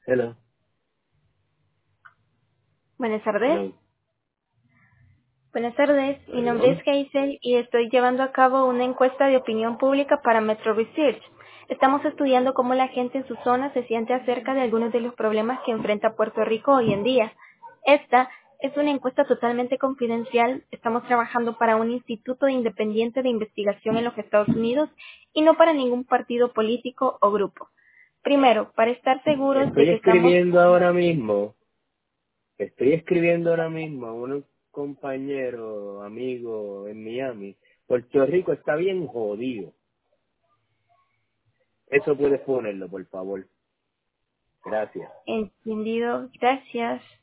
Hello. Buenas tardes. Hello. Buenas tardes. Mi nombre es Hello. Hazel y estoy llevando a cabo una encuesta de opinión pública para Metro Research. Estamos estudiando cómo la gente en su zona se siente acerca de algunos de los problemas que enfrenta Puerto Rico hoy en día. Esta es una encuesta totalmente confidencial. Estamos trabajando para un instituto independiente de investigación en los Estados Unidos y no para ningún partido político o grupo. Primero, para estar seguros de Estoy que estamos... escribiendo ahora mismo. Estoy escribiendo ahora mismo a un compañero, amigo en Miami. Puerto Rico está bien jodido. Eso puedes ponerlo, por favor. Gracias. Entendido. Gracias.